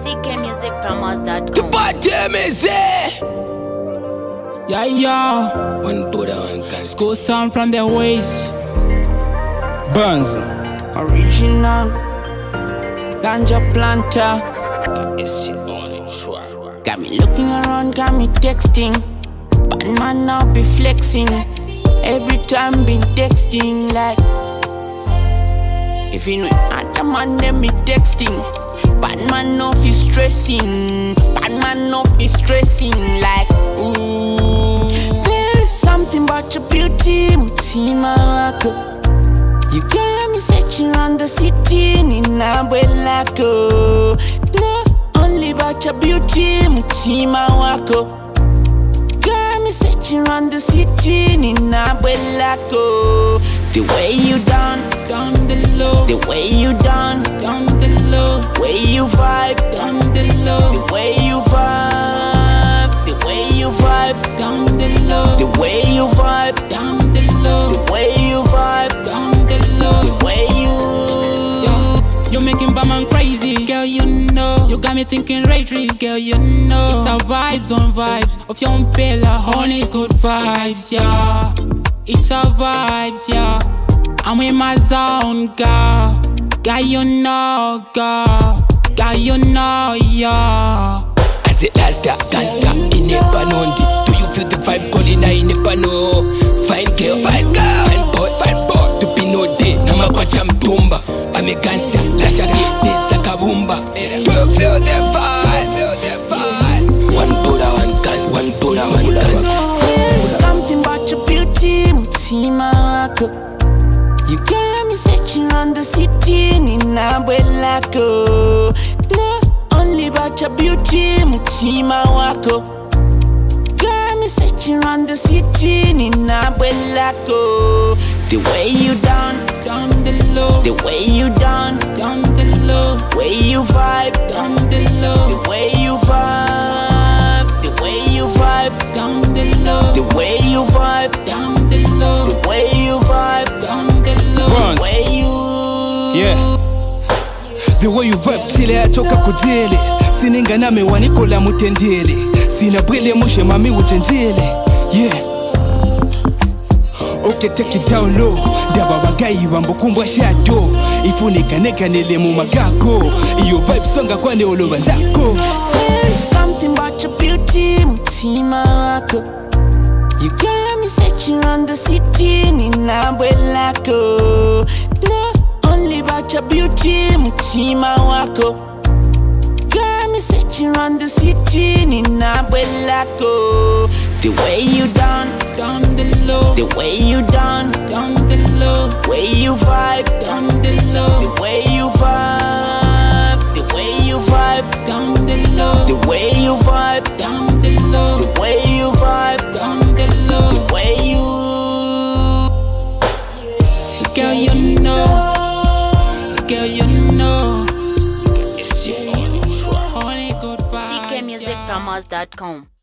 ckmusicpromos.com. The bottom is there. Yeah. One to the one can School sound from the waist. Burns. Original ganja planter. Got me looking around, got me texting. But man now be flexing. Every time been texting like. If you know other man then me texting. Bad man no fi stressing. Bad man no fi stressing like. Ooh. There's something about your beauty, Mutima wako. You got me searching around the city, Nina Belako. Not only about your beauty, Mutima wako. Got me searching around the city, Nina Belako. The way you down the low. The way you down the low. Way you vibe down the low. The way you vibe. The way you vibe down the low. The way you vibe down the low. The way you vibe down the low. The way you. You're making Batman crazy, girl. You know. You got me thinking Ray Tree, girl. You know. It's our vibes on vibes of your umbrella, honey good vibes, yeah. It's our vibes, yeah. I'm in my zone, girl. Girl, you know, girl. Girl, you know, yeah. As it last that gangsta in a panondi. Do you feel the vibe calling in a pano? Fine girl, fine boy, to be no day. Nama kwa chamtumba. I'm a gangster, la shaki, this sakabumba. Do you feel the vibe? One to the one gangsta, one to the one gangsta. Something about your beauty, Mutima wako. You got me searching around the city, Nina Belako. Not only about your beauty, Mutima wako. Got me searching around the city, Nina Belako. The way you down the low. The way you down the low. Way you vibe down the low. The way you vibe. The way you vibe down the low. The way you vibe down the low. The way you vibe down the low. The way you. Yeah. The way you vibe chile achoka kujele. Sininga name wanikola mutendele. Sina bwele mushe mami uchenjele. Yeah. Okay, take it down low. Ndaba bagayi bambukumbwa shadow. Ifunika neka nele mu magako. Iyo vibe songa kwane oloba zako. Something about your beauty, Mutima wako. You got me searching around the city, Nina Belako. Not only about your beauty, Mutima wako. Got me searching around the city, Nina Belako. The way you down the low. The way you down the low. Way you vibe down the low. The way you vibe. The way you vibe down the low. The way you vibe down the low. The way you vibe down the low. The way you. Girl, you know. Girl, you know. ckmusicpromos.com.